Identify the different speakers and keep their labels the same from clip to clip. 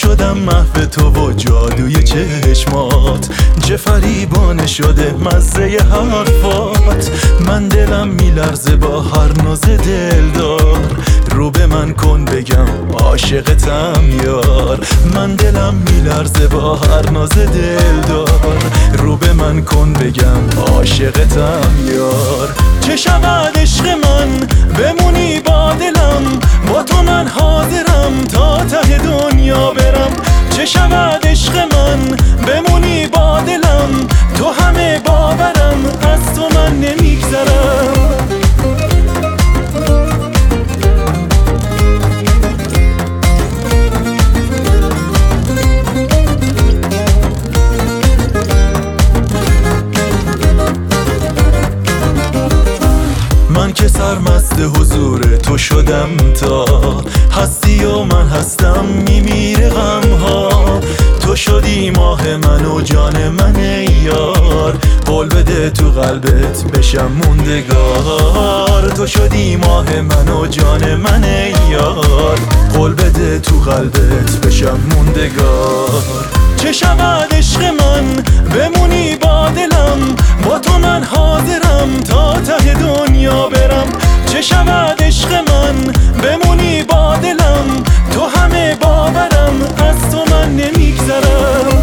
Speaker 1: شدم محو تو و جادوی چشمات، چه فریبانه شده مزه حرفات. من دلم میلرزه با هر ناز دلدار، رو به من کن بگم عاشقتم یار. من دلم میلرزه با هر ناز دلدار، رو به من کن بگم عاشقتم یار. چه شود عشق من بمونی با دلم، با تو من حاضرم تا ته دنیا برم. چه شود عشق من بمونی با دلم، تو همه باورم از تو من نمیگذرم. من که سرمست حضور تو شدم، تا هستی و من هستم میمیره غمها. تو شدی ماه من و جان من ای یار، قول بده تو قلبت بشم موندگار. تو شدی ماه من و جان من ای یار، قول بده تو قلبت بشم موندگار. چه شود عشق من بمونی با دلم، با تو من حاضرم تا ته دنیا برم. چه شود عشق من بمونی با دلم، تو همه باورم از تو من نمیگذرم.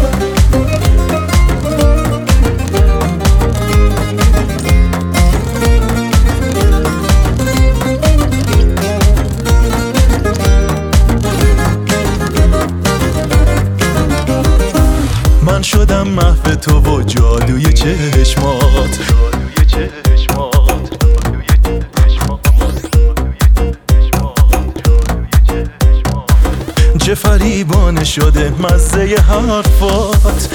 Speaker 1: من شدم محو تو و جادوی چشمات، چه فریبانه شده مزه حرفات.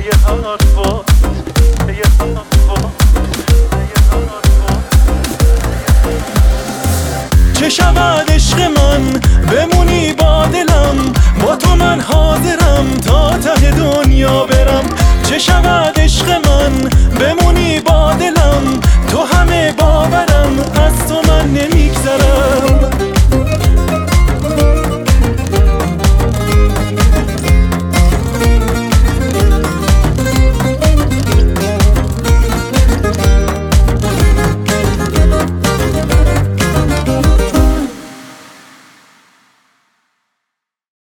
Speaker 1: چه شود عشق من بمونی با دلم، با تو من حاضرم تا ته دنیا برم. چه شود عشق من بمونی با دلم، تو همه باورم از تو من نمیگذرم.